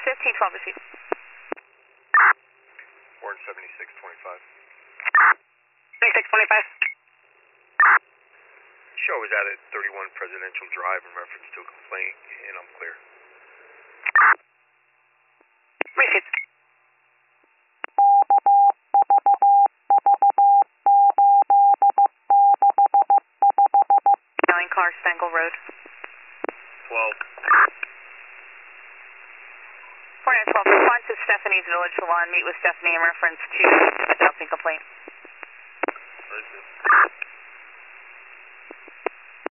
1512 received. Warren 7625. 7625. Show is out at 31 Presidential Drive in reference to a complaint, and I'm clear. Received. Car Stangle Road. 12. 4912, respond to Stephanie's Village Salon. Meet with Stephanie in reference to a dumping complaint. Where is this?